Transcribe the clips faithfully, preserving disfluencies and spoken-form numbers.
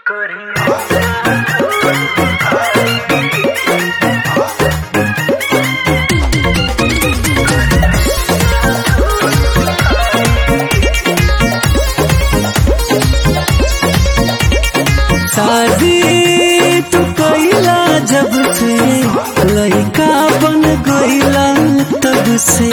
शादी तू कइला जब से लइका बन गइला तब से।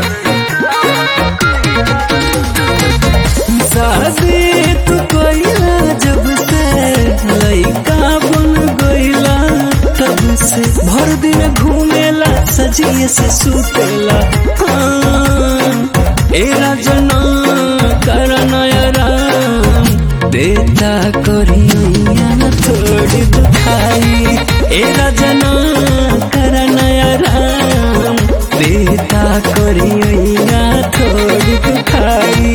शादी तू कइला जब से लइका बन गइला तब से। भर दिन घूमेला सजिए से सुतेला हाँ। ए राजना करना आराम देता करिया थोड़ी दुखाई। ए राजना करना आराम देता करिया थोड़ी दुखाई।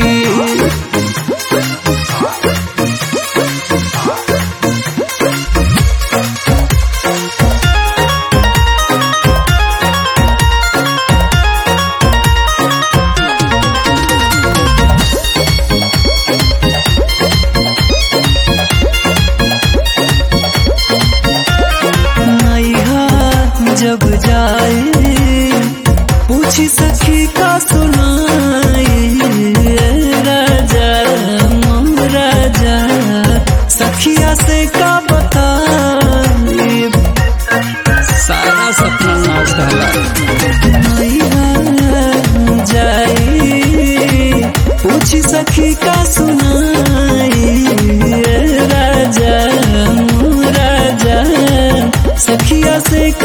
जब जाए पूछी सखी का सुनाए राजा मोम राजा सखिया से का बताए। सारा सपना नाश जाए पूछी सखी का सुनाए राजा मोम राजा सखिया से का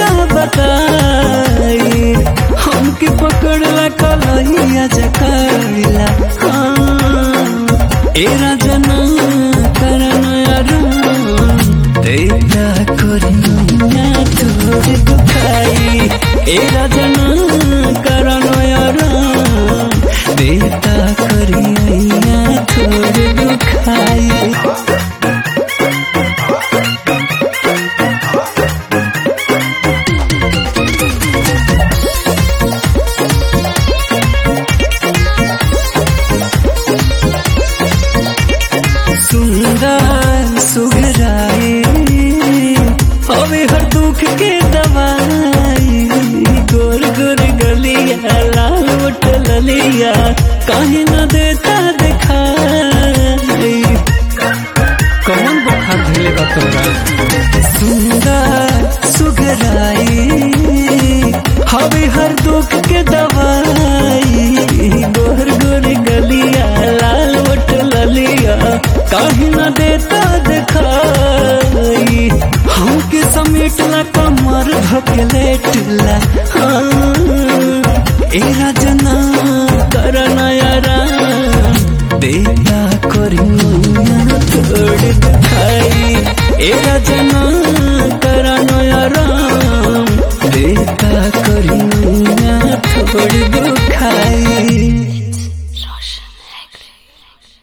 बताई। हमके पकड़ला कलहिया जकड़ला हाँ। ए राजना करना आराम देता करिया थोड़ी दुखाई। ए राजना करना आराम देता करिया थोड़ी दुखाई। सुंदर सुघराए हवे हर दुख के दवाई। गोर गोर गलिया लाल वट ललिया काहे न देता दिखाई। कौन बुखार झेलेगा तोरा। सुंदर सुघराए हवे हर दुख के दवाई। गोर गोर गलिया लाल वट ललिया काहे न देता दिखाई। हमके समेटला कमर धकेलेटला हाँ। ए राजना करना आराम दे